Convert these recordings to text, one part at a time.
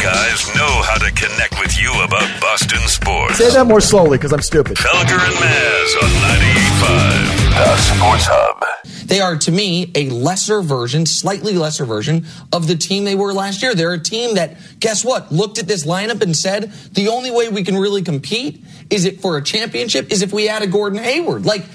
guys know how to connect with you about Boston sports. Say that more slowly, because I'm stupid. Felger and Maz on 98.5, the Sports Hub. They are, to me, a lesser version, slightly lesser version of the team they were last year. They're a team that, guess what, looked at this lineup and said, the only way we can really compete is it for a championship is if we add a Gordon Hayward. Like,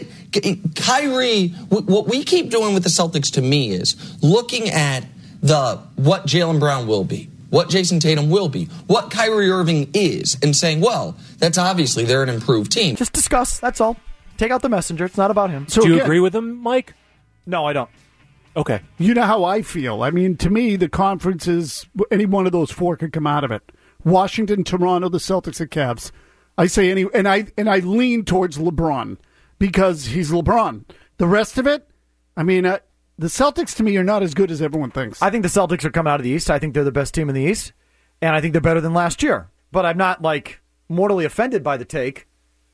Kyrie, what we keep doing with the Celtics, to me, is looking at what Jaylen Brown will be, what Jason Tatum will be, what Kyrie Irving is, and saying, well, that's obviously they're an improved team. Just discuss, that's all. Take out the messenger. It's not about him. So do you agree with him, Mike? No, I don't. Okay. You know how I feel. I mean, to me, the conference is any one of those four could come out of it. Washington, Toronto, the Celtics, and Cavs. I say any, and I lean towards LeBron because he's LeBron. The rest of it, I mean, the Celtics to me are not as good as everyone thinks. I think the Celtics are coming out of the East. I think they're the best team in the East, and I think they're better than last year. But I'm not mortally offended by the take.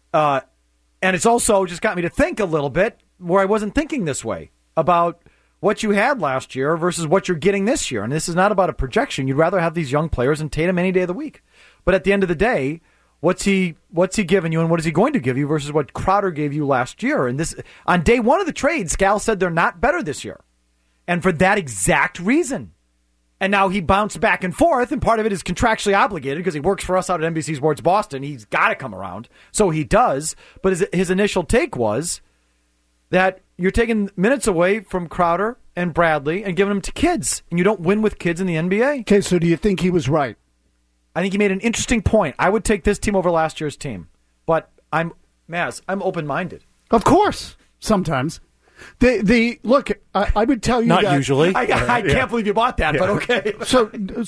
And it's also just got me to think a little bit where I wasn't thinking this way about what you had last year versus what you're getting this year. And this is not about a projection. You'd rather have these young players and Tatum any day of the week. But at the end of the day, what's he giving you and what is he going to give you versus what Crowder gave you last year? And this on day one of the trade, Scal said they're not better this year. And for that exact reason. And now he bounced back and forth, and part of it is contractually obligated because he works for us out at NBC Sports Boston. He's got to come around. So he does. But his initial take was that you're taking minutes away from Crowder and Bradley and giving them to kids, and you don't win with kids in the NBA. Okay, so do you think he was right? I think he made an interesting point. I would take this team over last year's team. But I'm open-minded. Of course, sometimes. Look, I would tell you not that, usually. I can't believe you bought that, but okay. So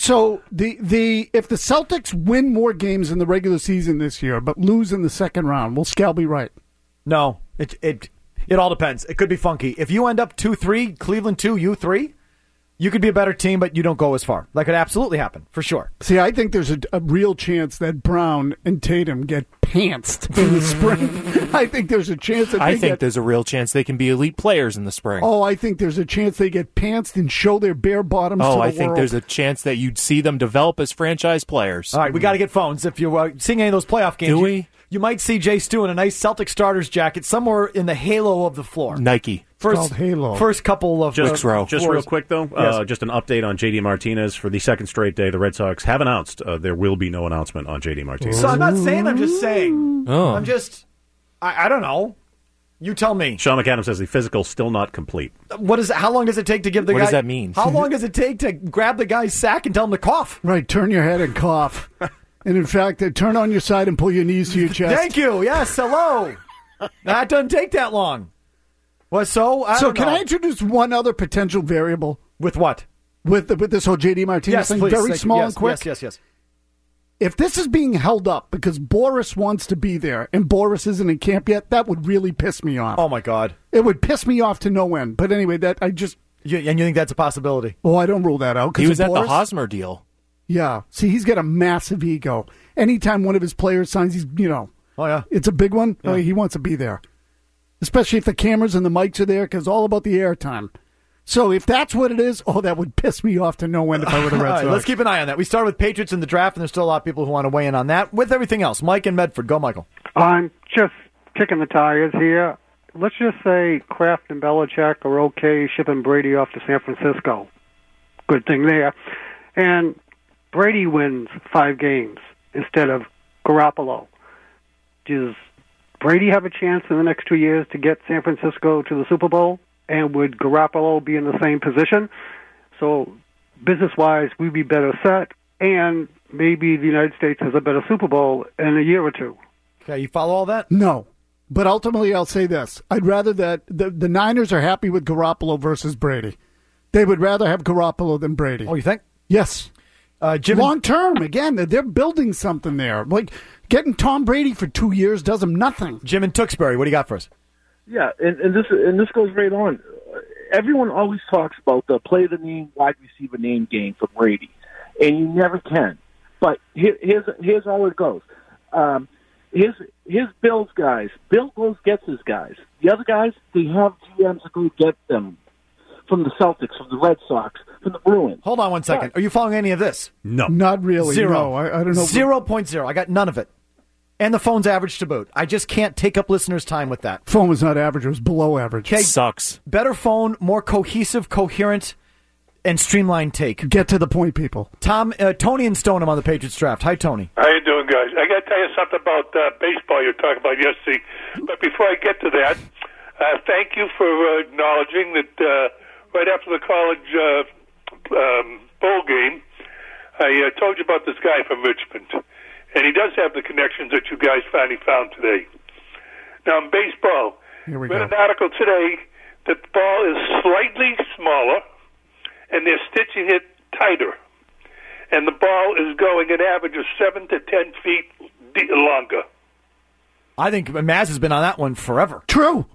if the Celtics win more games in the regular season this year, but lose in the second round, will Scal be right? No, it all depends. It could be funky. If you end up 2-3, Cleveland 2, you 3, you could be a better team, but you don't go as far. That could absolutely happen, for sure. See, I think there's a real chance that Brown and Tatum get pantsed in the spring. I think there's a chance that there's a real chance they can be elite players in the spring. Oh, I think there's a chance they get pantsed and show their bare bottoms to the world. I think there's a chance that you'd see them develop as franchise players. All right, we got to get phones. If you're seeing any of those playoff games, do we? You might see Jay Stu in a nice Celtic starters jacket somewhere in the halo of the floor. Nike. Called Halo. First couple of just real quick, though, yes. Just an update on J.D. Martinez. For the second straight day, the Red Sox have announced there will be no announcement on J.D. Martinez. So I'm not saying, I'm just saying. Oh. I'm just, I don't know. You tell me. Sean McAdams says the physical's still not complete. How long does it take to give the guy? What does that mean? How long does it take to grab the guy's sack and tell him to cough? Right, turn your head and cough. And in fact, turn on your side and pull your knees to your chest. Thank you. Yes, hello. That doesn't take that long. Well, so can I introduce one other potential variable? With what? With this whole J.D. Martinez thing? Please. Very small and quick? Yes. If this is being held up because Boris wants to be there and Boris isn't in camp yet, that would really piss me off. Oh, my God. It would piss me off to no end. But anyway, and you think that's a possibility? Oh, I don't rule that out. He was at Boris, the Hosmer deal. Yeah. See, he's got a massive ego. Anytime one of his players signs, he's, Oh, yeah. It's a big one. Yeah. He wants to be there. Especially if the cameras and the mics are there, because it's all about the airtime. So if that's what it is, that would piss me off to no end if I were the Red Sox. Let's keep an eye on that. We started with Patriots in the draft, and there's still a lot of people who want to weigh in on that. With everything else, Mike and Medford. Go, Michael. I'm just kicking the tires here. Let's just say Kraft and Belichick are okay shipping Brady off to San Francisco. Good thing there. And Brady wins 5 games instead of Garoppolo. Does Brady have a chance in the next 2 years to get San Francisco to the Super Bowl? And would Garoppolo be in the same position? So business-wise, we'd be better set, and maybe the United States has a better Super Bowl in a year or two. Okay, you follow all that? No. But ultimately, I'll say this. I'd rather that the Niners are happy with Garoppolo versus Brady. They would rather have Garoppolo than Brady. Oh, you think? Yes. Jim, long term, again, they're building something there. Like getting Tom Brady for 2 years does them nothing. Jim in Tewksbury, what do you got for us? Yeah, and this goes right on. Everyone always talks about the play the name, wide receiver name game for Brady, and you never can. But here's how it goes. His Bills guys, Bill goes gets his guys. The other guys, they have GMs that go get them from the Celtics, from the Red Sox, from the Bruins. Hold on one second. Are you following any of this? No. Not really. Zero. No, I don't know. 0.0. I got none of it. And the phone's average to boot. I just can't take up listeners' time with that. Phone was not average. It was below average. Okay. Sucks. Better phone, more cohesive, coherent, and streamlined take. Get to the point, people. Tony and Stoneham on the Patriots draft. Hi, Tony. How you doing, guys? I got to tell you something about baseball you were talking about yesterday. But before I get to that, thank you for acknowledging that right after the college bowl game, I told you about this guy from Richmond. And he does have the connections that you guys finally found today. Now, in baseball, Here we read go. an article today that the ball is slightly smaller, and they're stitching it tighter. And the ball is going an average of 7 to 10 feet longer. I think Maz has been on that one forever. True.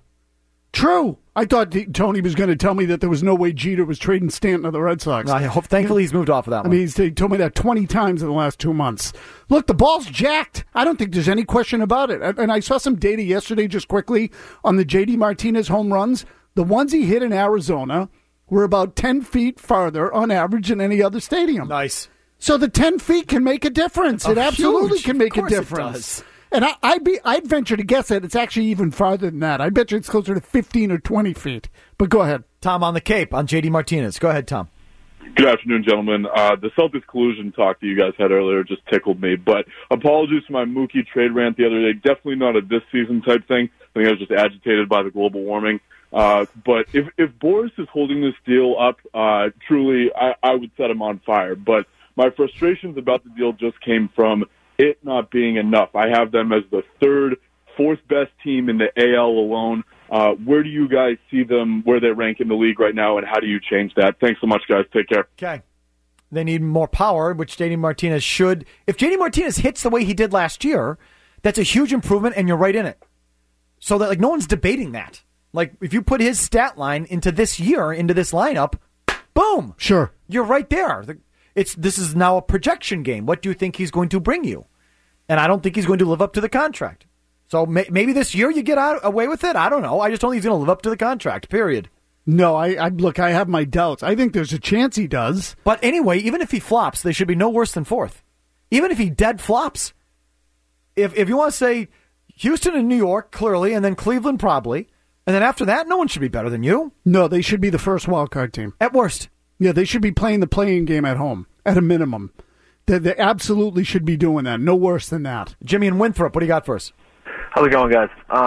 I thought Tony was going to tell me that there was no way Jeter was trading Stanton to the Red Sox. Thankfully, he's moved off of that one. I mean, he told me that 20 times in the last 2 months. Look, the ball's jacked. I don't think there's any question about it. And I saw some data yesterday, just quickly, on the J.D. Martinez home runs. The ones he hit in Arizona were about 10 feet farther on average than any other stadium. Nice. So the 10 feet can make a difference. It absolutely huge. can make Of a course it difference. does. And I'd venture to guess that it's actually even farther than that. I bet you it's closer to 15 or 20 feet. But go ahead. Tom on the Cape on J.D. Martinez. Go ahead, Tom. Good afternoon, gentlemen. The Celtics collusion talk that you guys had earlier just tickled me, but apologies for my Mookie trade rant the other day. Definitely not a this season type thing. I think I was just agitated by the global warming. But if Boris is holding this deal up, truly, I would set him on fire. But my frustrations about the deal just came from it not being enough. I have them as the fourth best team in the AL alone. Where do you guys see them, where they rank in the league right now, and how do you change that? Thanks so much, guys. Take care. Okay. They need more power, which J.D. Martinez should. If J.D. Martinez hits the way he did last year, that's a huge improvement, and you're right in it. So that no one's debating that. If you put his stat line into this year, into this lineup, boom. Sure. You're right there. This is now a projection game. What do you think he's going to bring you? And I don't think he's going to live up to the contract. So maybe this year you get away with it. I don't know. I just don't think he's going to live up to the contract, period. No, I have my doubts. I think there's a chance he does. But anyway, even if he flops, they should be no worse than fourth. Even if he dead flops. If you want to say Houston and New York, clearly, and then Cleveland probably, and then after that, no one should be better than you. No, they should be the first wild card team. At worst. Yeah, they should be playing the play-in game at home, at a minimum. They absolutely should be doing that. No worse than that. Jimmy and Winthrop, what do you got for us? How's it going, guys?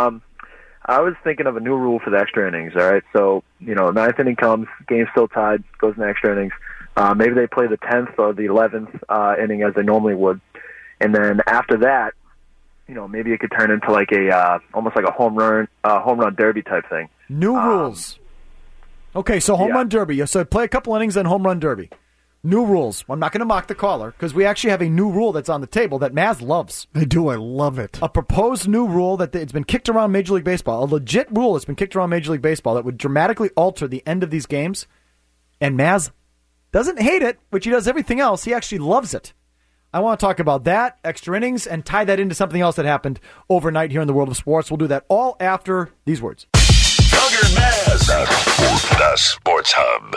I was thinking of a new rule for the extra innings, all right? So, ninth inning comes, game's still tied, goes in extra innings. Maybe they play the 10th or the 11th inning as they normally would. And then after that, maybe it could turn into almost like a home run derby type thing. New rules. Okay, so home run derby. So play a couple innings, then home run derby. New rules. I'm not going to mock the caller because we actually have a new rule that's on the table that Maz loves. I do. I love it. A proposed new rule that it's been kicked around Major League Baseball. A legit rule that's been kicked around Major League Baseball that would dramatically alter the end of these games. And Maz doesn't hate it, which he does everything else. He actually loves it. I want to talk about that, extra innings, and tie that into something else that happened overnight here in the world of sports. We'll do that all after these words. Felger and Maz, the Sports Hub.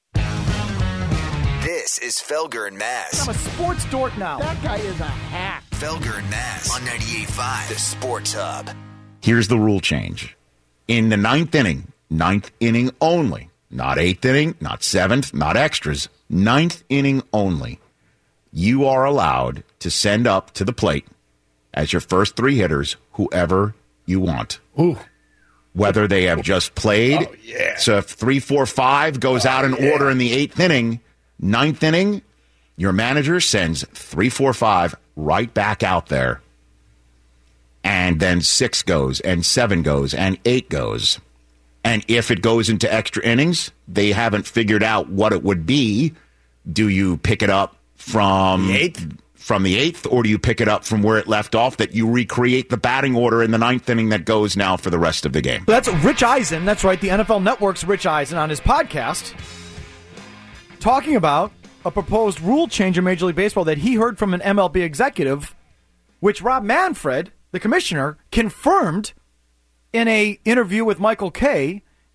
This is Felger and Maz. I'm a sports dork now. That guy is a hack. Felger and Maz on 98.5, the Sports Hub. Here's the rule change. In the ninth inning only, not eighth inning, not seventh, not extras, ninth inning only, you are allowed to send up to the plate as your first three hitters whoever you want. Ooh. Whether they have just played. So if 3, 4, 5 goes out in order in the eighth inning, ninth inning, your manager sends 3, 4, 5 right back out there. And then 6 goes, and 7 goes, and 8 goes. And if it goes into extra innings, they haven't figured out what it would be. Do you pick it up from the eighth, or do you pick it up from where it left off, that you recreate the batting order in the ninth inning that goes now for the rest of the game? That's Rich Eisen. That's right, the NFL Network's Rich Eisen on his podcast, talking about a proposed rule change in Major League Baseball that he heard from an MLB executive, which Rob Manfred, the commissioner, confirmed in an interview with Michael Kay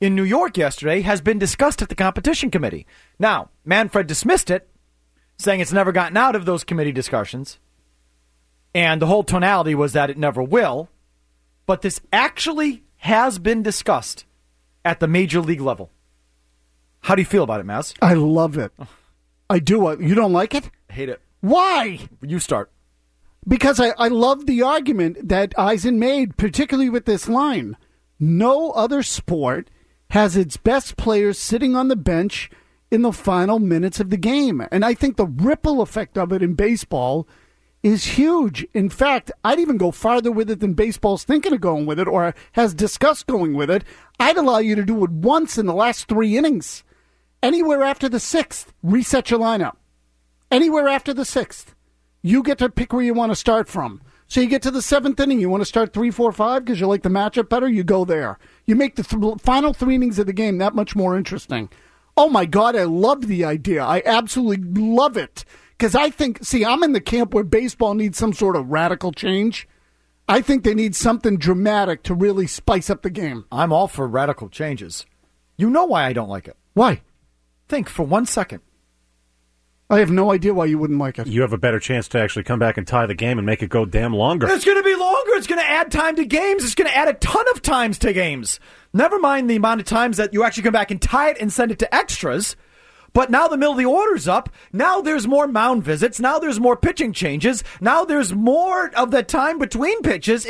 in New York yesterday has been discussed at the competition committee. Now, Manfred dismissed it, saying it's never gotten out of those committee discussions. And the whole tonality was that it never will. But this actually has been discussed at the major league level. How do you feel about it, Maz? I love it. I do. You don't like it? I hate it. Why? You start. Because I love the argument that Eisen made, particularly with this line. No other sport has its best players sitting on the bench in the final minutes of the game. And I think the ripple effect of it in baseball is huge. In fact, I'd even go farther with it than baseball's thinking of going with it or has discussed going with it. I'd allow you to do it once in the last 3 innings. Anywhere after the 6th, reset your lineup. Anywhere after the 6th, you get to pick where you want to start from. So you get to the 7th inning, you want to start 3, 4, 5 because you like the matchup better, you go there. You make the final 3 innings of the game that much more interesting. Oh, my God, I love the idea. I absolutely love it. Because I think, I'm in the camp where baseball needs some sort of radical change. I think they need something dramatic to really spice up the game. I'm all for radical changes. You know why I don't like it. Why? Think for 1 second. I have no idea why you wouldn't like it. You have a better chance to actually come back and tie the game and make it go damn longer. It's going to be longer. It's going to add time to games. It's going to add a ton of times to games. Never mind the amount of times that you actually come back and tie it and send it to extras. But now the middle of the order's up. Now there's more mound visits. Now there's more pitching changes. Now there's more of the time between pitches.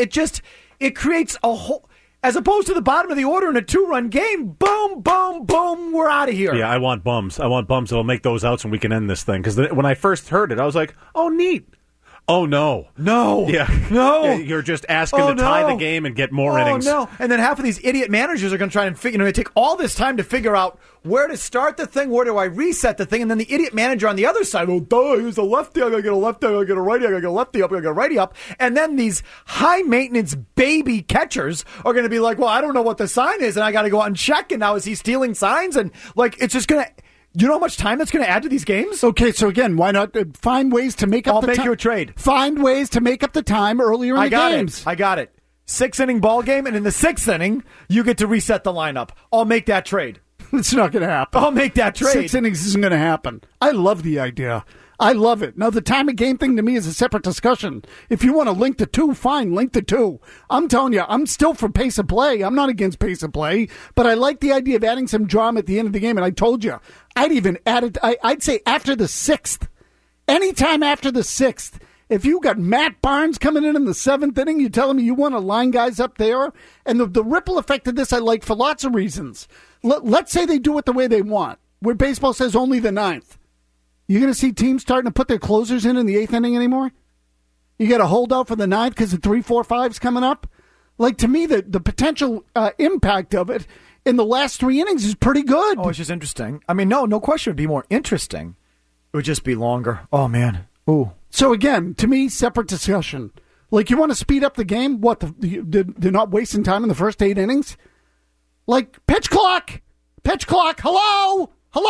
It creates a whole... As opposed to the bottom of the order in a 2-run game, boom, boom, boom, we're out of here. Yeah, I want bums. I want bums that'll make those outs and we can end this thing. Because when I first heard it, I was like, oh, neat. Oh, no. No. Yeah. No. Yeah, you're just asking to tie the game and get more innings. Oh, no. And then half of these idiot managers are going to try and figure, take all this time to figure out where to start the thing, where do I reset the thing, and then the idiot manager on the other side, here's a lefty, I got to get a lefty, I got to get a righty, I got to get a lefty up, I got to get a righty up. And then these high-maintenance baby catchers are going to be like, well, I don't know what the sign is, and I got to go out and check, and now is he stealing signs? And, it's just going to... You know how much time that's going to add to these games? Okay, so again, why not find ways to make up the time? I'll make you a trade. Find ways to make up the time earlier in the games. I got it. 6-inning ball game, and in the 6th inning, you get to reset the lineup. I'll make that trade. It's not going to happen. I'll make that trade. 6 innings isn't going to happen. I love the idea. I love it. Now, the time of game thing to me is a separate discussion. If you want to link the two, fine, link the two. I'm telling you, I'm still for pace of play. I'm not against pace of play, but I like the idea of adding some drama at the end of the game, and I told you, I'd even add it, I'd say after the 6th. Anytime after the 6th. If you got Matt Barnes coming in the 7th inning, you're telling me you want to line guys up there? And the ripple effect of this I like for lots of reasons. Let's say they do it the way they want, where baseball says only the 9th. You're going to see teams starting to put their closers in the 8th inning anymore? You got to hold out for the 9th because the 3, 4, 5's coming up? To me, the potential impact of it in the last 3 innings is pretty good. Oh, it's just interesting. I mean, no question it would be more interesting. It would just be longer. Oh, man. Ooh. So, again, to me, separate discussion. You want to speed up the game? What, they're not wasting time in the first 8 innings? Pitch clock! Pitch clock! Hello!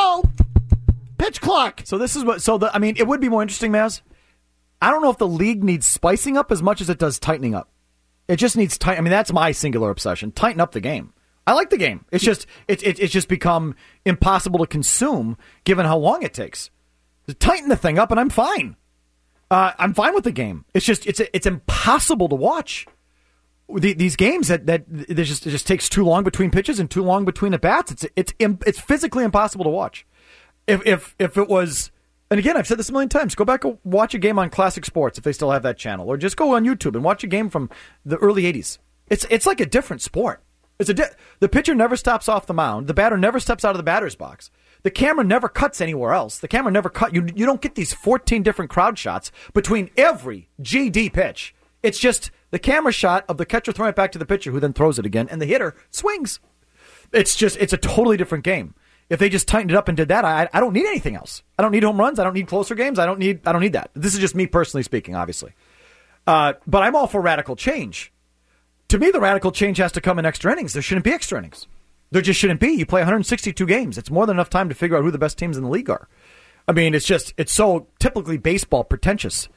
Pitch clock! So this is what... it would be more interesting, Maz. I don't know if the league needs spicing up as much as it does tightening up. It just needs that's my singular obsession. Tighten up the game. I like the game. It's just it's just become impossible to consume given how long it takes. Tighten the thing up and I'm fine. I'm fine with the game. It's just it's impossible to watch. These games that it just takes too long between pitches and too long between at bats. It's physically impossible to watch. If it was, and again, I've said this a million times, go back and watch a game on Classic Sports if they still have that channel, or just go on YouTube and watch a game from the early 80s. It's like a different sport. The pitcher never stops off the mound. The batter never steps out of the batter's box. The camera never cuts anywhere else. The camera never cut. You don't get these 14 different crowd shots between every GD pitch. It's just the camera shot of the catcher throwing it back to the pitcher, who then throws it again, and the hitter swings. It's a totally different game. If they just tightened it up and did that, I don't need anything else. I don't need home runs. I don't need closer games. I don't need that. This is just me personally speaking, obviously. But I'm all for radical change. To me, the radical change has to come in extra innings. There shouldn't be extra innings. There just shouldn't be. You play 162 games. It's more than enough time to figure out who the best teams in the league are. I mean, it's so typically baseball pretentious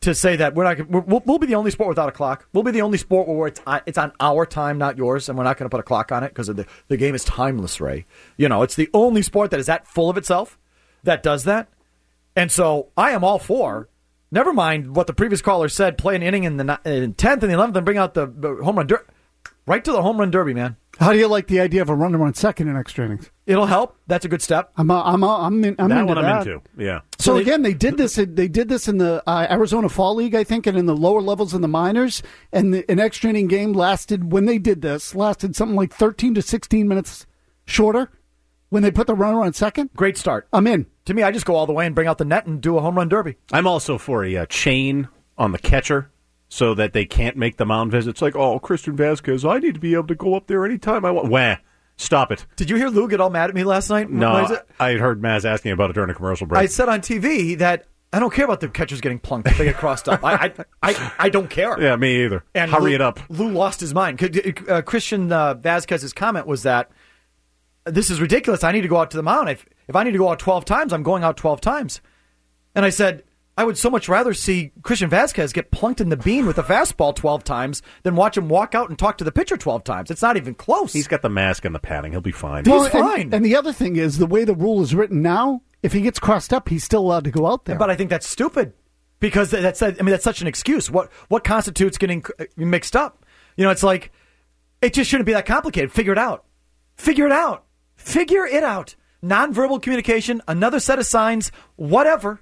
to say that we'll be the only sport without a clock. We'll be the only sport where it's on our time, not yours, and we're not going to put a clock on it because the game is timeless, Ray. It's the only sport that is that full of itself that does that. And so I am all for, never mind what the previous caller said, play an inning in the 10th and the 11th and bring out the home run derby. Right to the home run derby, man. How do you like the idea of a runner on second in extra innings? It'll help. That's a good step. I'm into that. I'm into. Yeah. So again, they did this. They did this in the Arizona Fall League, I think, and in the lower levels in the minors. And an extra inning game lasted something like 13 to 16 minutes shorter when they put the runner on second. Great start. I'm in. To me, I just go all the way and bring out the net and do a home run derby. I'm also for a chain on the catcher, so that they can't make the mound visits. Like, Christian Vasquez, I need to be able to go up there anytime I want. Wah, stop it. Did you hear Lou get all mad at me last night? No, I heard Maz asking about it during a commercial break. I said on TV that I don't care about the catchers getting plunked if they get crossed up. I don't care. Yeah, me either. And hurry it up. Lou lost his mind. Christian Vasquez's comment was that this is ridiculous. I need to go out to the mound. If I need to go out 12 times, I'm going out 12 times. And I said, I would so much rather see Christian Vasquez get plunked in the bean with a fastball 12 times than watch him walk out and talk to the pitcher 12 times. It's not even close. He's got the mask and the padding. He'll be fine. He's fine. And the other thing is, the way the rule is written now, if he gets crossed up, he's still allowed to go out there. But I think that's stupid because that's such an excuse. What constitutes getting mixed up? It's like, it just shouldn't be that complicated. Figure it out. Figure it out. Figure it out. Nonverbal communication, another set of signs, whatever.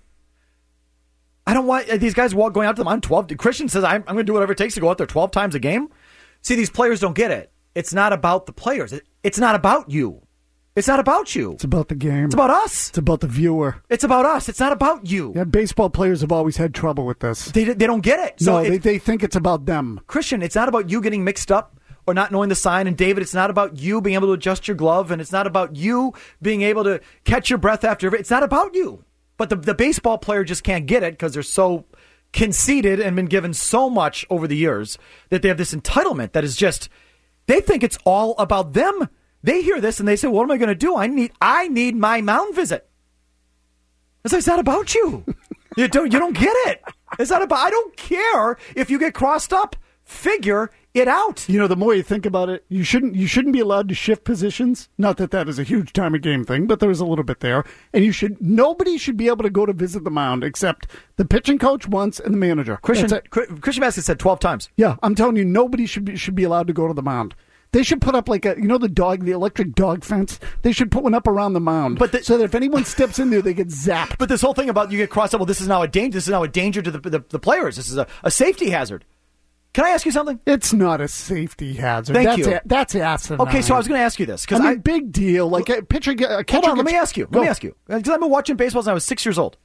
I don't want these guys going out to them on 12. Christian says, I'm going to do whatever it takes to go out there 12 times a game. See, these players don't get it. It's not about the players. It's not about you. It's not about you. It's about the game. It's about us. It's about the viewer. It's about us. It's not about you. Yeah, baseball players have always had trouble with this. They don't get it. So they think it's about them. Christian, it's not about you getting mixed up or not knowing the sign. And David, it's not about you being able to adjust your glove. And it's not about you being able to catch your breath after. It's not about you. But the baseball player just can't get it because they're so conceited and been given so much over the years that they have this entitlement that is just, they think it's all about them. They hear this and they say, what am I going to do? I need my mound visit. It's not about you. You don't get it. It's not about, I don't care if you get crossed up. Figure it out. The more you think about it, you shouldn't be allowed to shift positions. Not that is a huge time of game thing, but there's a little bit there. And nobody should be able to go to visit the mound except the pitching coach once and the manager. Christian Vasquez said 12 times. Yeah, I'm telling you, nobody should be allowed to go to the mound. They should put up like the electric dog fence. They should put one up around the mound, so that if anyone steps in there, they get zapped. But this whole thing about you get crossed up, well, this is now a danger. This is now a danger to the players. This is a safety hazard. Can I ask you something? It's not a safety hazard. Thank you. That's asinine. Okay, so I was going to ask you this because big deal. Like a pitcher, a catcher. Hold on, let me ask you. Because I've been watching baseball since I was 6 years old.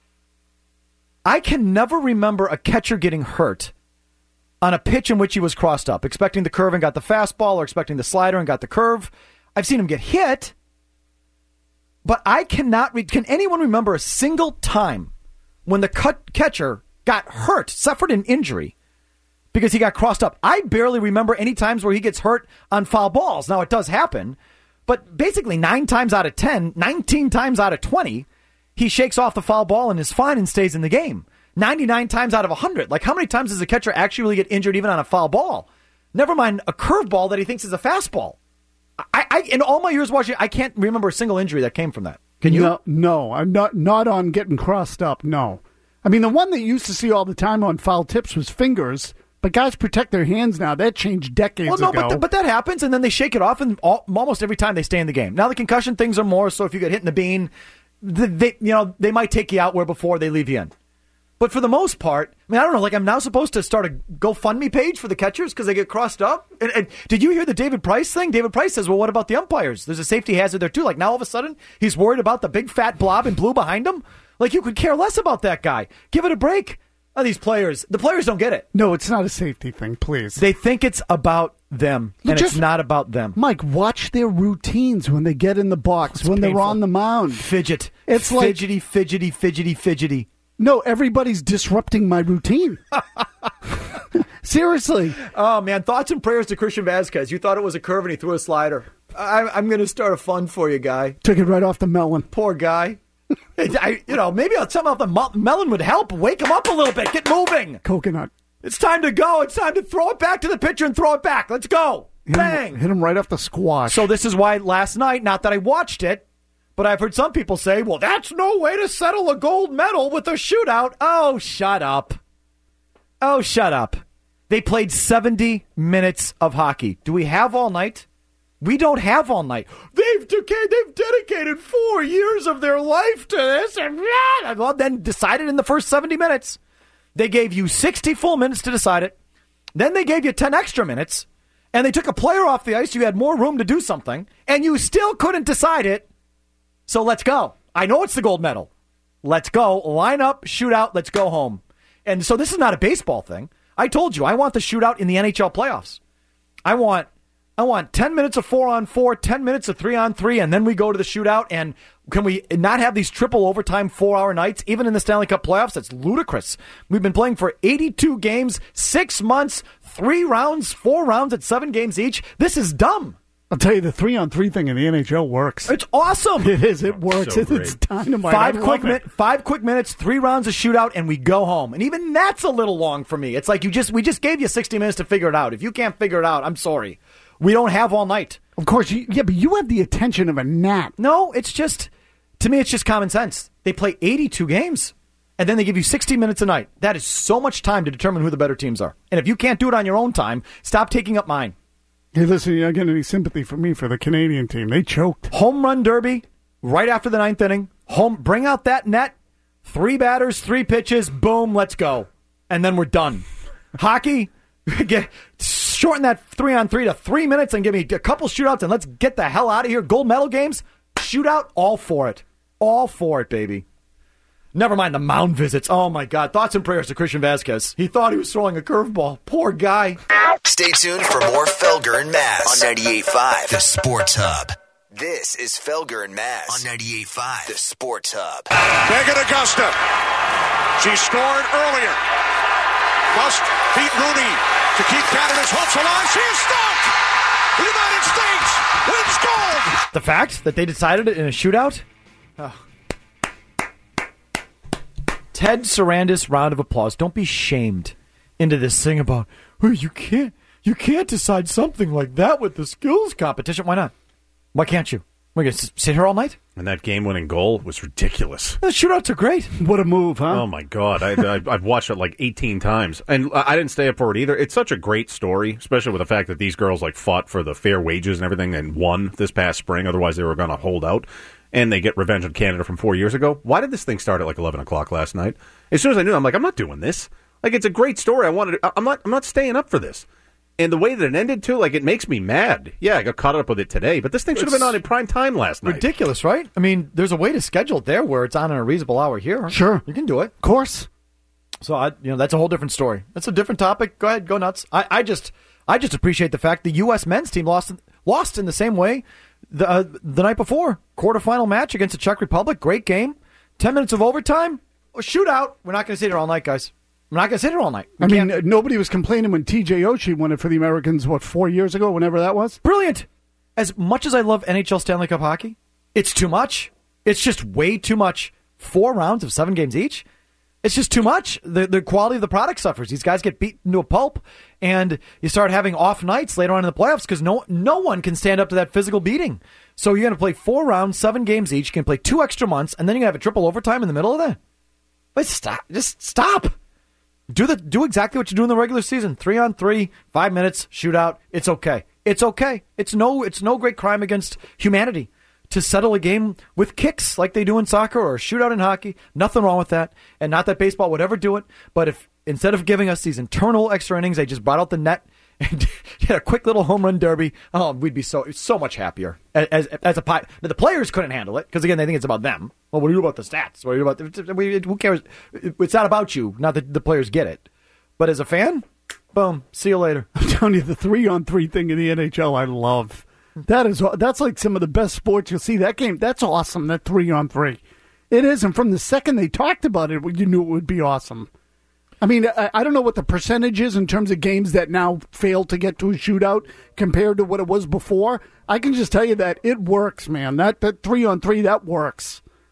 I can never remember a catcher getting hurt on a pitch in which he was crossed up, expecting the curve and got the fastball, or expecting the slider and got the curve. I've seen him get hit, but I cannot. Can anyone remember a single time when the catcher got hurt, suffered an injury, because he got crossed up? I barely remember any times where he gets hurt on foul balls. Now, it does happen, but basically 9 times out of 10, 19 times out of 20, he shakes off the foul ball and is fine and stays in the game. 99 times out of 100. Like, how many times does a catcher actually get injured even on a foul ball? Never mind a curveball that he thinks is a fastball. I in all my years watching, I can't remember a single injury that came from that. Can you? No, I'm not on getting crossed up, no. I mean, the one that you used to see all the time on foul tips was fingers. But guys protect their hands now. That changed decades ago. But that happens, and then they shake it off, and almost every time they stay in the game. Now the concussion things are more, so if you get hit in the bean, they might take you out where before they leave you in. But for the most part, I mean, I don't know, like I'm now supposed to start a GoFundMe page for the catchers because they get crossed up? And did you hear the David Price thing? David Price says, well, what about the umpires? There's a safety hazard there, too. Like, now all of a sudden, he's worried about the big fat blob in blue behind him? Like, you could care less about that guy. Give it a break. Oh, the players don't get it. No, it's not a safety thing, please. They think it's about them, and it's not about them. Mike, watch their routines when they get in the box, when they're on the mound. Fidget. It's fidgety. No, everybody's disrupting my routine. Seriously. Oh, man, thoughts and prayers to Christian Vasquez. You thought it was a curve and he threw a slider. I'm going to start a fund for you, guy. Took it right off the melon. Poor guy. Maybe something off the melon would help. Wake him up a little bit. Get moving. Coconut. It's time to go. It's time to throw it back to the pitcher and throw it back. Let's go. Bang. Hit him right off the squash. So this is why last night, not that I watched it, but I've heard some people say, well, that's no way to settle a gold medal with a shootout. Oh, shut up. Oh, shut up. They played 70 minutes of hockey. Do we have all night? We don't have all night. They've dedicated 4 years of their life to this, and well, then decided in the first 70 minutes. They gave you 60 full minutes to decide it. Then they gave you 10 extra minutes, and they took a player off the ice. You had more room to do something, and you still couldn't decide it. So let's go. I know it's the gold medal. Let's go. Line up, shoot out, let's go home. And so this is not a baseball thing. I told you, I want the shootout in the NHL playoffs. I want 10 minutes of 4-on-4, 10 minutes of 3-on-3, and then we go to the shootout. And can we not have these triple overtime 4-hour nights, even in the Stanley Cup playoffs? That's ludicrous. We've been playing for 82 games, 6 months, 3 rounds, 4 rounds at 7 games each. This is dumb. I'll tell you, the 3-on-3 thing in the NHL works. It's awesome. It is. It works. So it's dynamite. 5 quick minutes, 3 rounds of shootout, and we go home. And even that's a little long for me. It's like we just gave you 60 minutes to figure it out. If you can't figure it out, I'm sorry. We don't have all night. Of course, but you have the attention of a gnat. No, to me, it's just common sense. They play 82 games, and then they give you 60 minutes a night. That is so much time to determine who the better teams are. And if you can't do it on your own time, stop taking up mine. Hey, listen, you're not getting any sympathy from me for the Canadian team. They choked. Home run derby right after the 9th inning. Bring out that net. 3 batters, 3 pitches. Boom, let's go. And then we're done. Hockey, shorten that 3-on-3 to 3 minutes and give me a couple shootouts and let's get the hell out of here. Gold medal games, shootout, all for it. All for it, baby. Never mind the mound visits. Oh, my God. Thoughts and prayers to Christian Vasquez. He thought he was throwing a curveball. Poor guy. Stay tuned for more Felger and Mazz on 98.5, The Sports Hub. This is Felger and Mazz on 98.5, The Sports Hub. Megan Augusta. She scored earlier. Must beat Rooney to keep Canada's hopes alive. She is stopped. The United States wins gold. The fact that they decided it in a shootout? Oh. Ted Sarandis, round of applause. Don't be shamed into this thing about, oh, you can't decide something like that with the skills competition. Why not? Why can't you? We're going to sit here all night? And that game-winning goal was ridiculous. The shootouts are great. What a move, huh? Oh, my God. I've watched it like 18 times. And I didn't stay up for it either. It's such a great story, especially with the fact that these girls fought for the fair wages and everything and won this past spring. Otherwise, they were going to hold out. And they get revenge on Canada from 4 years ago. Why did this thing start at 11 o'clock last night? As soon as I knew, I'm like, I'm not doing this. It's a great story. I'm not staying up for this. And the way that it ended, too, it makes me mad. Yeah, I got caught up with it today, but this thing should have been on in prime time last night. Ridiculous, right? I mean, there's a way to schedule it there where it's on in a reasonable hour here. Sure. You can do it. Of course. So, that's a whole different story. That's a different topic. Go ahead, go nuts. I just appreciate the fact the U.S. men's team lost in the same way the night before. Quarterfinal match against the Czech Republic. Great game. 10 minutes of overtime. Shootout. We're not going to sit here all night, guys. I'm not going to sit here all night. Nobody was complaining when TJ Oshie won it for the Americans, 4 years ago, whenever that was? Brilliant. As much as I love NHL Stanley Cup hockey, it's too much. It's just way too much. 4 rounds of 7 games each. It's just too much. The quality of the product suffers. These guys get beaten into a pulp, and you start having off nights later on in the playoffs because no one can stand up to that physical beating. So you're going to play 4 rounds, 7 games each. You can play 2 extra months, and then you're going to have a triple overtime in the middle of that. But stop. Just stop. Do exactly what you do in the regular season. 3-on-3, 5 minutes, shootout. It's okay. It's okay. It's no great crime against humanity to settle a game with kicks like they do in soccer or a shootout in hockey. Nothing wrong with that. And not that baseball would ever do it. But if instead of giving us these internal extra innings, they just brought out the net and had a quick little home run derby, we'd be so much happier. As a pie. The players couldn't handle it because, again, they think it's about them. Well, what do you do about the stats? What do you do about who cares? It's not about you. Not that the players get it. But as a fan, boom, see you later. I'm telling you, the 3-on-3 thing in the NHL, I love. That's like some of the best sports you'll see. That game, that's awesome, that 3-on-3. It is, and from the second they talked about it, you knew it would be awesome. I mean, I don't know what the percentage is in terms of games that now fail to get to a shootout compared to what it was before. I can just tell you that it works, man. That 3-on-3, that works.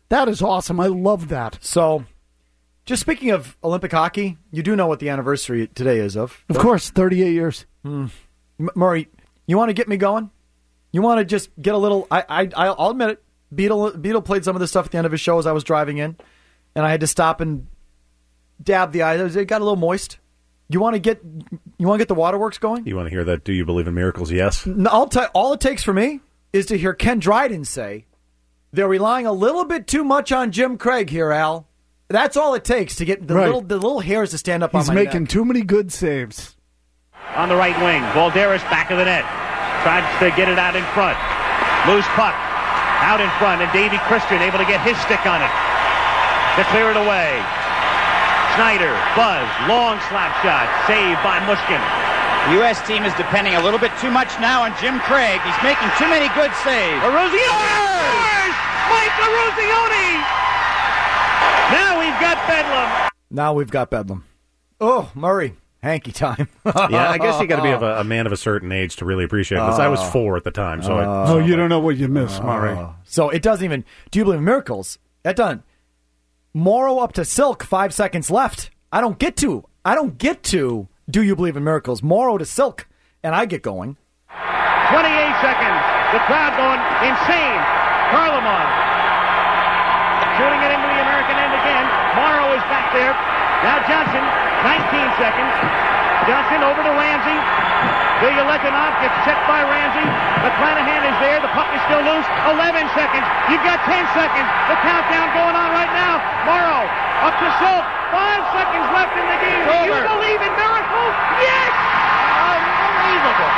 That is awesome. I love that. So, just speaking of Olympic hockey, you do know what the anniversary today is of. Of course, 38 years. Murray, you want to get me going? You want to just get a little... I'll admit it. Beetle played some of this stuff at the end of his show as I was driving in, and I had to stop and dab the eyes. It got a little moist. You want to get the waterworks going? You want to hear that? Do you believe in miracles? Yes. No, all it takes for me is to hear Ken Dryden say, they're relying a little bit too much on Jim Craig here, Al. That's all it takes to get the little hairs to stand up on my neck. He's making too many good saves. On the right wing, Balderas back of the net. Tries to get it out in front. Loose puck. Out in front, and Davey Christian able to get his stick on it. To clear it away. Schneider, Buzz, long slap shot. Saved by Mushkin. The U.S. team is depending a little bit too much now on Jim Craig. He's making too many good saves. Eruzione! Mike Eruzione! Now we've got Bedlam. Oh, Murray, hanky time. Yeah, I guess you got to be a man of a certain age to really appreciate this. I was 4 at the time, so you don't know what you missed, Murray. So it doesn't even. Do you believe in miracles? That done. Morrow up to Silk. 5 seconds left. I don't get to. Do you believe in miracles? Morrow to Silk, and I get going. 28 seconds. The crowd going insane. Karlamov shooting it into the American end again. Morrow is back there. Now Johnson, 19 seconds. Johnson over to Ramsey. Yeletinov gets checked by Ramsey. McClanahan is there. The puck is still loose. 11 seconds. You've got 10 seconds. The countdown going on right now. Morrow up to Silk. 5 seconds left in the game. Do you believe in miracles? Yes! Unbelievable.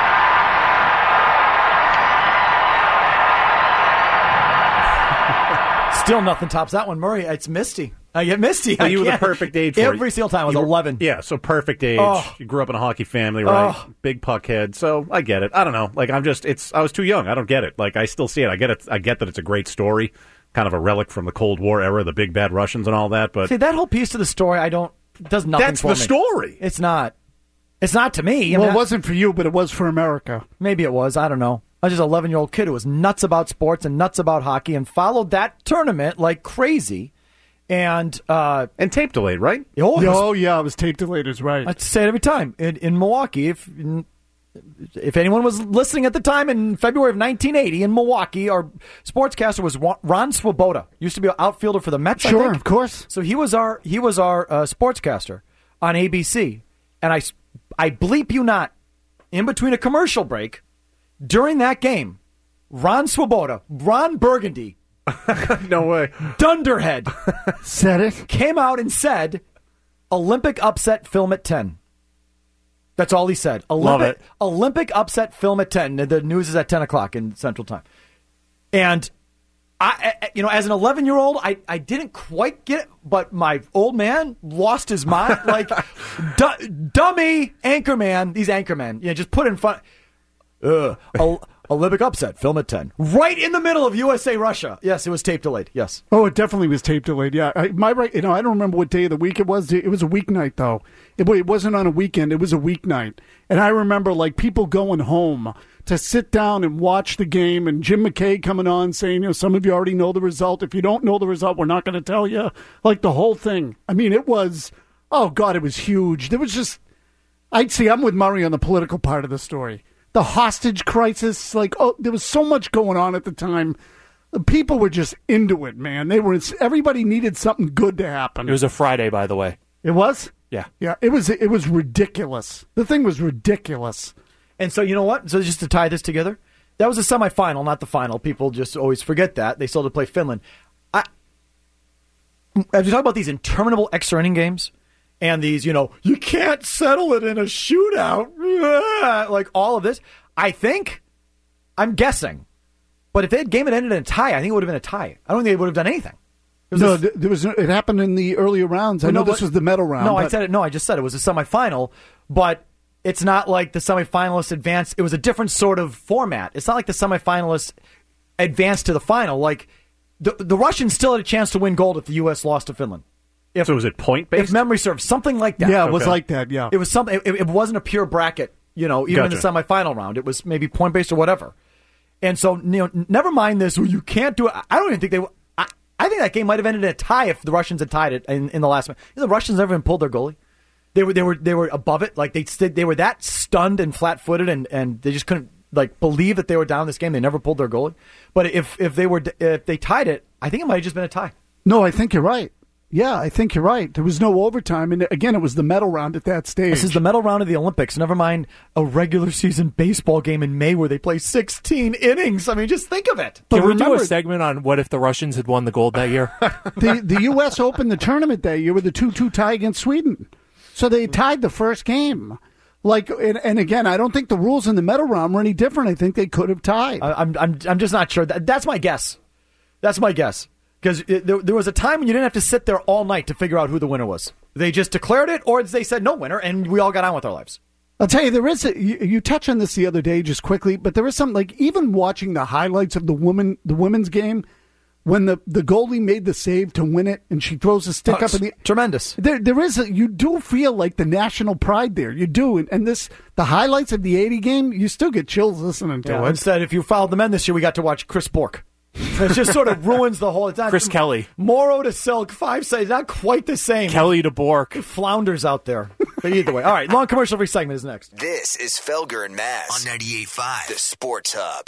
Still nothing tops that one, Murray. It's Misty. I get Misty. You were the perfect age for it. Every single time I was 11. Yeah, so perfect age. Oh. You grew up in a hockey family, right? Big puck head. So I get it. I don't know. Like I was too young. I don't get it. Like I still see it. I get it. I get that it's a great story, kind of a relic from the Cold War era, the big bad Russians and all that. But see, that whole piece of the story, it does nothing That's for me. the story. It's not. It's not to me. Well, it wasn't for you, but it was for America. Maybe it was. I don't know. I was just an 11-year-old kid who was nuts about sports and nuts about hockey and followed that tournament like crazy. And tape delayed, right? Yeah, it was tape delayed. Is right. I say it every time in Milwaukee. If anyone was listening at the time in February of 1980 in Milwaukee, our sportscaster was Ron Swoboda. Used to be an outfielder for the Mets. Sure, I think. Of course. So he was our sportscaster on ABC, and I bleep you not, in between a commercial break during that game, Ron Swoboda, Ron Burgundy. No way. Dunderhead said it. Came out and said, Olympic upset film at 10. That's all he said. Love it. Olympic upset film at 10. The news is at 10 o'clock in Central Time. And I as an 11-year-old, I didn't quite get it, but my old man lost his mind. Like, dummy anchorman. These anchormen, just put in front. Olympic upset, film at 10. Right in the middle of USA Russia. Yes, it was tape delayed. Yes. Oh, it definitely was tape delayed. Yeah, I don't remember what day of the week it was. It was a weeknight though. It wasn't on a weekend. It was a weeknight, and I remember like people going home to sit down and watch the game, and Jim McKay coming on saying, some of you already know the result. If you don't know the result, we're not going to tell you. Like the whole thing. I mean, it was. Oh God, it was huge. There was just. I'm with Murray on the political part of the story. The hostage crisis, there was so much going on at the time. The people were just into it, man. Everybody needed something good to happen. It was a Friday, by the way. It was? Yeah. Yeah, it was ridiculous. The thing was ridiculous. And so, you know what? So just to tie this together, that was a semifinal, not the final. People just always forget that. They still had to play Finland. As we talk about these interminable extra inning games, and these, you can't settle it in a shootout. Like all of this. I'm guessing. But if the game had ended in a tie, I think it would have been a tie. I don't think they would have done anything. It happened in the earlier rounds. I know this was the medal round. No, I just said it was a semifinal, but it's not like the semifinalists advanced. It was a different sort of format. It's not like the semifinalists advanced to the final. Like the Russians still had a chance to win gold if the U.S. lost to Finland. So was it point-based? If memory serves, something like that. Yeah, it was like that, yeah. It was something. It wasn't a pure bracket, even in the semifinal round. It was maybe point-based or whatever. And so, never mind this, you can't do it. I don't even think I think that game might have ended in a tie if the Russians had tied it in the last minute. The Russians never even pulled their goalie. They were above it. Like they were that stunned and flat-footed, and they just couldn't believe that they were down this game. They never pulled their goalie. But if they tied it, I think it might have just been a tie. No, I think you're right. Yeah, I think you're right. There was no overtime, and again, it was the medal round at that stage. This is the medal round of the Olympics. Never mind a regular season baseball game in May where they play 16 innings. I mean, just think of it. Can we do a segment on what if the Russians had won the gold that year? The U.S. opened the tournament that year with a 2-2 tie against Sweden. So they tied the first game. And again, I don't think the rules in the medal round were any different. I think they could have tied. I'm just not sure. That's my guess. That's my guess. Because there was a time when you didn't have to sit there all night to figure out who the winner was. They just declared it, or they said no winner, and we all got on with our lives. I'll tell you, there is you touched on this the other day just quickly, but there is something even watching the highlights of the women's game, when the goalie made the save to win it, and she throws a stick up in the tremendous. There is you do feel like the national pride there. You do, and the highlights of the 80 game, you still get chills listening to it. Instead, if you followed the men this year, we got to watch Chris Bork. It just sort of ruins the whole. It's not Chris Kelly. Morrow to Silk, 5 sides, not quite the same. Kelly to Bork. Flounders out there. But either way. All right, long commercial-free segment is next. This is Felger and Maz on 98.5, the Sports Hub.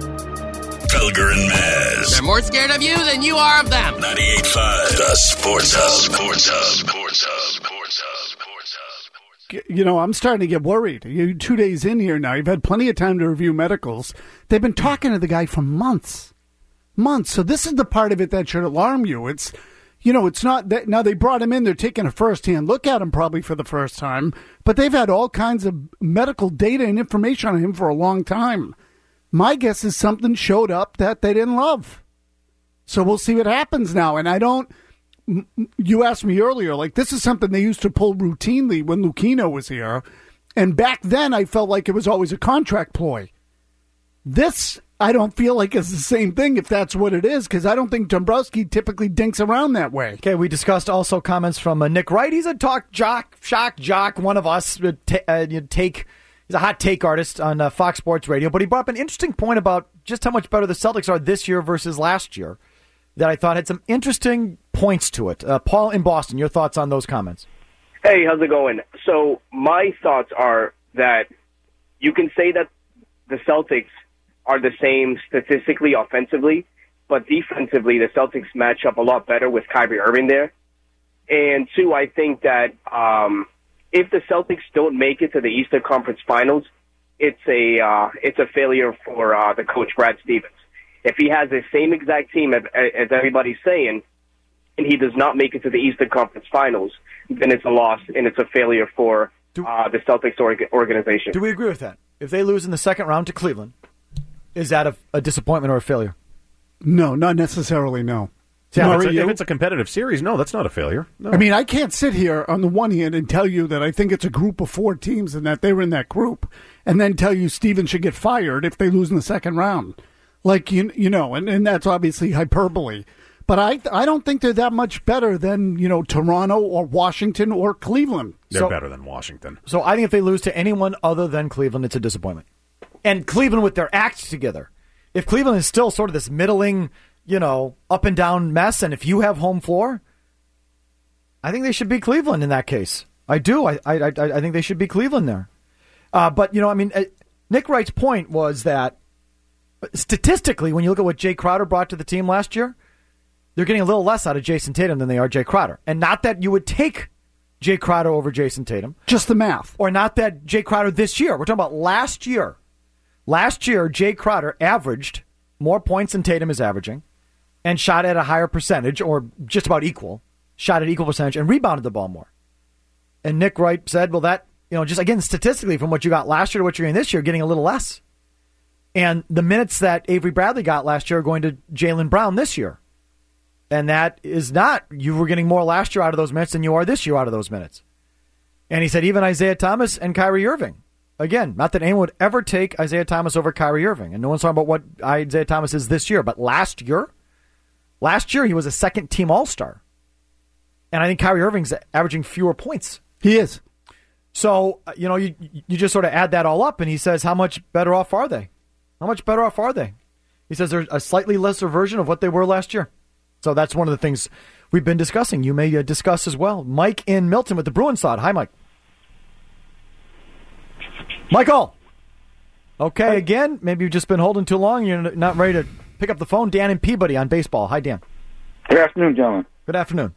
Felger and Maz. They're more scared of you than you are of them. 98.5, the Sports Hub. Sports Hub. Sports Hub. Sports Hub. You know, I'm starting to get worried. You're 2 days in here now. You've had plenty of time to review medicals. They've been talking to the guy for months. So this is the part of it that should alarm you. It's not that now they brought him in. They're taking a first-hand look at him probably for the first time, but they've had all kinds of medical data and information on him for a long time. My guess is something showed up that they didn't love. So we'll see what happens now. And you asked me earlier, this is something they used to pull routinely when Lucchino was here. And back then I felt like it was always a contract ploy. This, I don't feel like it's the same thing if that's what it is, because I don't think Dombrowski typically dinks around that way. Okay, we discussed also comments from Nick Wright. He's a shock jock, one of us. He's a hot take artist on Fox Sports Radio, but he brought up an interesting point about just how much better the Celtics are this year versus last year that I thought had some interesting points to it. Paul in Boston, your thoughts on those comments? Hey, how's it going? So my thoughts are that you can say that the Celtics are the same statistically offensively, but defensively the Celtics match up a lot better with Kyrie Irving there. And two, I think that if the Celtics don't make it to the Eastern Conference Finals, it's a failure for the coach Brad Stevens. If he has the same exact team as everybody's saying, and he does not make it to the Eastern Conference Finals, then it's a loss and it's a failure for the Celtics organization. Do we agree with that? If they lose in the second round to Cleveland, is that a disappointment or a failure? No, not necessarily, no. If it's a competitive series, no, that's not a failure. No. I mean, I can't sit here on the one hand and tell you that I think it's a group of 4 teams and that they were in that group, and then tell you Stevens should get fired if they lose in the second round. And that's obviously hyperbole. But I don't think they're that much better than, Toronto or Washington or Cleveland. They're better than Washington. So I think if they lose to anyone other than Cleveland, it's a disappointment. And Cleveland with their act together. If Cleveland is still sort of this middling, up and down mess, and if you have home floor, I think they should be Cleveland in that case. I do. I think they should be Cleveland there. But, Nick Wright's point was that statistically, when you look at what Jay Crowder brought to the team last year, they're getting a little less out of Jason Tatum than they are Jay Crowder. And not that you would take Jay Crowder over Jason Tatum. Just the math. Or not that Jay Crowder this year. We're talking about last year. Last year, Jay Crowder averaged more points than Tatum is averaging and shot at a higher percentage, or just about equal, shot at equal percentage, and rebounded the ball more. And Nick Wright said, well, that, just again, statistically from what you got last year to what you're getting this year, getting a little less. And the minutes that Avery Bradley got last year are going to Jaylen Brown this year. And that is not, you were getting more last year out of those minutes than you are this year out of those minutes. And he said even Isaiah Thomas and Kyrie Irving. Again, not that anyone would ever take Isaiah Thomas over Kyrie Irving. And no one's talking about what Isaiah Thomas is this year. But last year he was a second-team All-Star. And I think Kyrie Irving's averaging fewer points. He is. So, you just sort of add that all up, and he says, how much better off are they? How much better off are they? He says they're a slightly lesser version of what they were last year. So that's one of the things we've been discussing. You may discuss as well. Mike in Milton with the Bruins thought. Hi, Mike. Michael. Okay, again, maybe you've just been holding too long. You're not ready to pick up the phone. Dan in Peabody on baseball. Hi, Dan. Good afternoon, gentlemen. Good afternoon.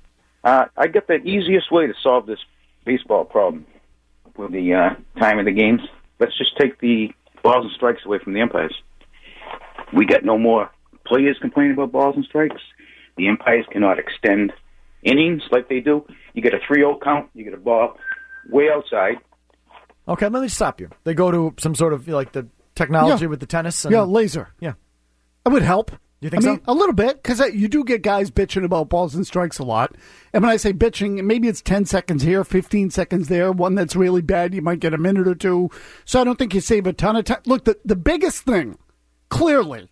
I get the easiest way to solve this baseball problem with the time of the games. Let's just take the balls and strikes away from the umpires. We got no more players complaining about balls and strikes. The umpires cannot extend innings like they do. You get a 3-0 count, you get a ball way outside. Okay, let me stop you. They go to some sort of like the technology with the tennis. And, laser. Yeah. It would help. You think so? A little bit, because you do get guys bitching about balls and strikes a lot. And when I say bitching, maybe it's 10 seconds here, 15 seconds there. One that's really bad, you might get a minute or two. So I don't think you save a ton of time. Look, the biggest thing, clearly,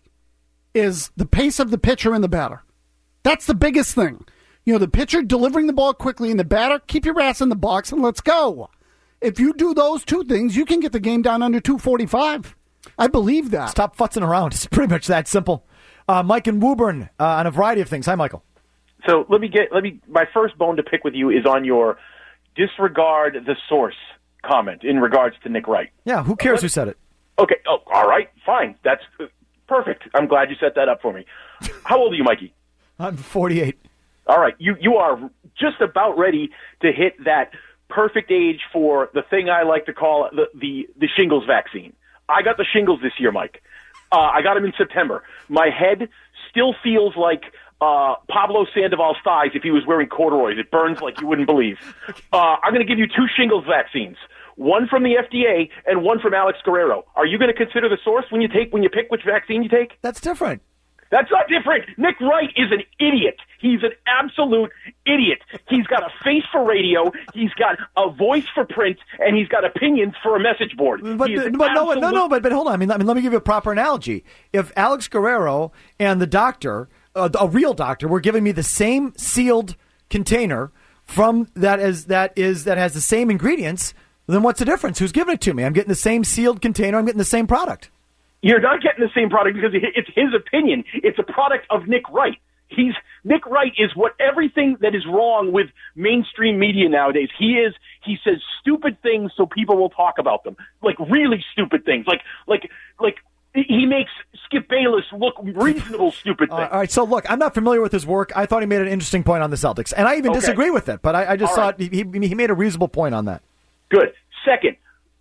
is the pace of the pitcher and the batter. That's the biggest thing. You know, the pitcher delivering the ball quickly and the batter, keep your ass in the box and let's go. If you do those two things, you can get the game down under 2:45. I believe that. Stop futzing around. It's pretty much that simple. Mike in Woburn on a variety of things. Hi, Michael. So my first bone to pick with you is on your disregard the source comment in regards to Nick Wright. Yeah, who cares who said it? Okay, all right, fine. That's perfect. I'm glad you set that up for me. How old are you, Mikey? I'm 48. All right, you are just about ready to hit that perfect age for the thing I like to call the shingles vaccine. I got the shingles this year, Mike. I got him in September. My head still feels like Pablo Sandoval's thighs if he was wearing corduroys. It burns like you wouldn't believe. I'm going to give you 2 shingles vaccines, one from the FDA and one from Alex Guerrero. Are you going to consider the source when you pick which vaccine you take? That's different. That's not different. Nick Wright is an idiot. He's an absolute idiot. He's got a face for radio, he's got a voice for print, and he's got opinions for a message board. But hold on. I mean, let me give you a proper analogy. If Alex Guerrero and the doctor, a real doctor, were giving me the same sealed container that has the same ingredients, then what's the difference? Who's giving it to me? I'm getting the same sealed container. I'm getting the same product. You're not getting the same product because it's his opinion. It's a product of Nick Wright. Nick Wright is what everything that is wrong with mainstream media nowadays. He says stupid things so people will talk about them. Like really stupid things. Like he makes Skip Bayless look reasonable stupid things. All right, so look, I'm not familiar with his work. I thought he made an interesting point on the Celtics. And I even disagree with it, but I just thought he made a reasonable point on that. Good. Second,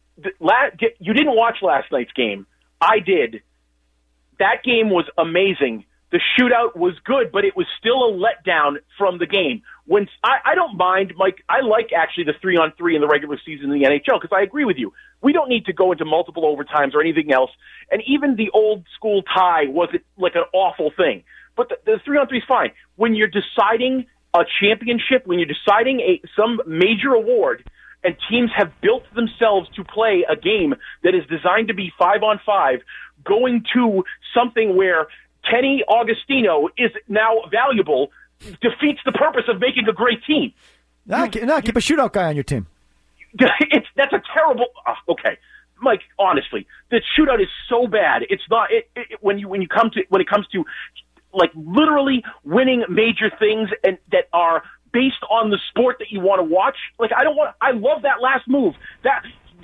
you didn't watch last night's game. I did. That game was amazing. The shootout was good, but it was still a letdown from the game. When I don't mind, Mike, I like actually the 3-on-3 in the regular season in the NHL because I agree with you. We don't need to go into multiple overtimes or anything else. And even the old school tie wasn't like an awful thing. But the 3-on-3 is fine. When you're deciding a championship, when you're deciding some major award, and teams have built themselves to play a game that is designed to be 5-on-5, going to something where Kenny Augustino is now valuable defeats the purpose of making a great team. Keep a shootout guy on your team. That's a terrible. Okay, Mike. Honestly, the shootout is so bad. It's not. When it comes to like literally winning major things and that are based on the sport that you want to watch. Like I love that last move. That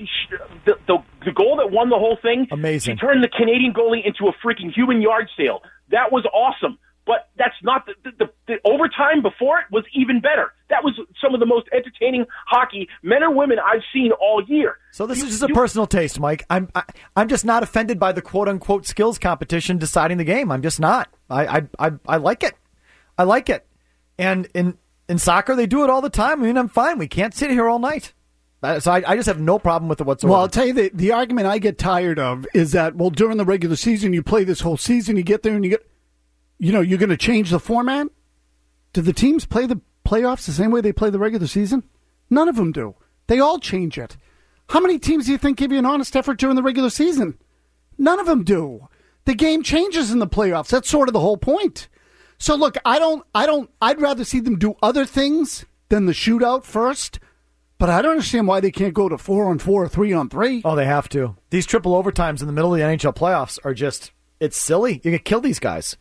the goal that won the whole thing. Amazing. He turned the Canadian goalie into a freaking human yard sale. That was awesome. But that's not the overtime before it was even better. That was some of the most entertaining hockey, men or women, I've seen all year. So this is just a personal taste, Mike. I'm just not offended by the quote unquote skills competition deciding the game. I'm just not. I like it. I like it. And in soccer, they do it all the time. I mean, I'm fine. We can't sit here all night. So I just have no problem with it whatsoever. Well, I'll tell you, the argument I get tired of is that, well, during the regular season, you play this whole season, you get there and you're going to change the format? Do the teams play the playoffs the same way they play the regular season? None of them do. They all change it. How many teams do you think give you an honest effort during the regular season? None of them do. The game changes in the playoffs. That's sort of the whole point. So look, I'd rather see them do other things than the shootout first, but I don't understand why they can't go to 4-on-4 or 3-on-3. Oh, they have to. These triple overtimes in the middle of the NHL playoffs are just, it's silly. You can kill these guys.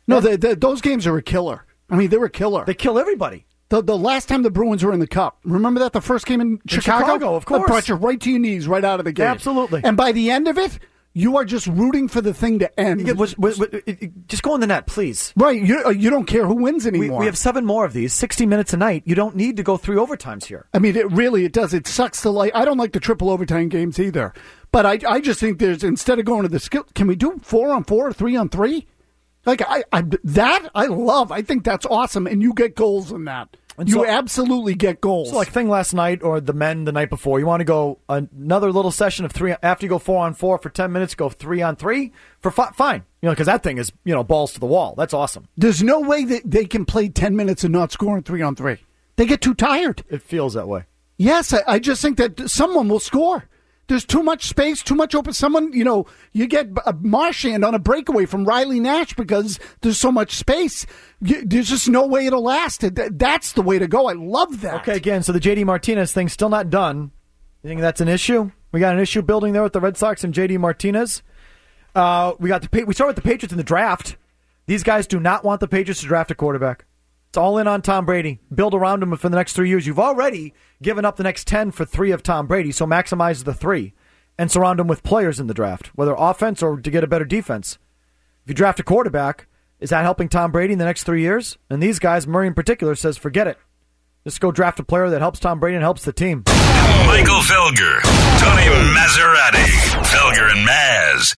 No, those games are a killer. I mean, they were a killer. They kill everybody. The last time the Bruins were in the Cup, remember that? The first game in Chicago? Chicago, of course. That brought you right to your knees right out of the game. Yeah, absolutely. And by the end of it, you are just rooting for the thing to end. Just go in the net, please. Right. You don't care who wins anymore. We have 7 more of these, 60 minutes a night. You don't need to go 3 overtimes here. I mean, it does. It sucks to like. I don't like the triple overtime games either. But I just think instead of going to the skill, can we do 4-on-4 or 3-on-3? Like I love. I think that's awesome, and you get goals in that. And you absolutely get goals. So like thing last night or the men the night before, you want to go another little session of 3 after you go 4-on-4 for 10 minutes, go 3-on-3 for fine. Because that thing is balls to the wall. That's awesome. There's no way that they can play 10 minutes and not score in 3-on-3. They get too tired. It feels that way. Yes, I just think that someone will score. There's too much space, too much open. Someone, you get Marchand on a breakaway from Riley Nash because there's so much space. There's just no way it'll last. That's the way to go. I love that. Okay, again, so the J.D. Martinez thing's still not done. You think that's an issue? We got an issue building there with the Red Sox and J.D. Martinez. We start with the Patriots in the draft. These guys do not want the Patriots to draft a quarterback. It's all in on Tom Brady. Build around him for the next 3 years. You've already given up the next 10 for 3 of Tom Brady, so maximize the 3 and surround him with players in the draft, whether offense or to get a better defense. If you draft a quarterback, is that helping Tom Brady in the next 3 years? And these guys, Murray in particular, says forget it. Just go draft a player that helps Tom Brady and helps the team. Michael Felger, Tony Maserati, Felger and Maz.